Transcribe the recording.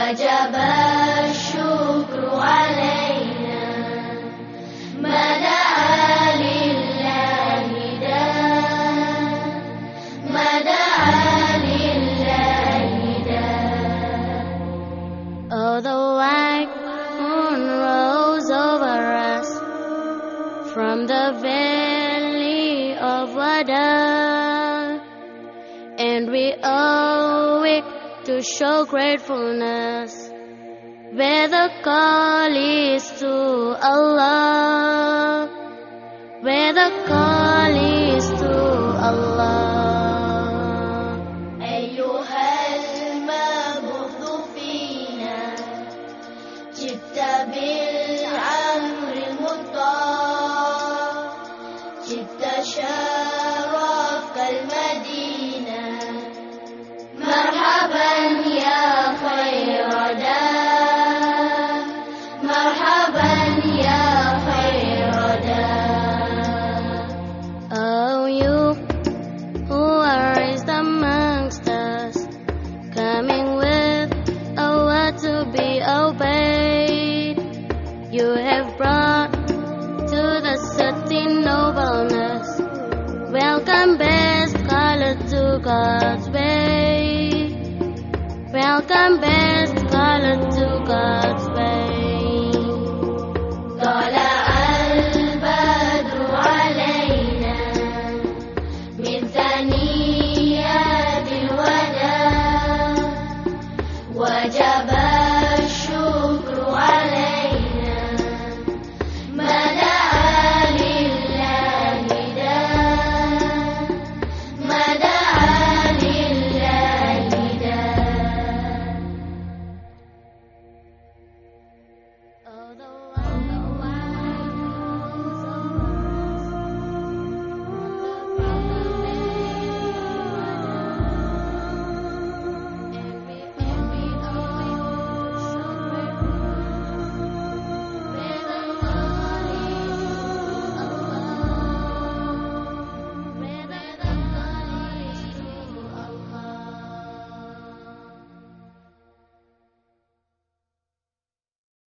وجب الشكر علينا ما دعا لله داع ما دعا لله داع. Oh, the white moon rose over us from the valley of Wada, and we owe it to show gratefulness where the call is to Allah, where the call is to Allah. أيها المبعوث فينا جئت بالأمر المطاع جئت شرفت المدينة مرحبا يا خير داع مرحبا يا خير داع. Oh, you who are raised amongst us, coming with a word to be obeyed, you have brought to the city nobleness. Welcome, best scholar, to God's way. Welcome, best scholar, to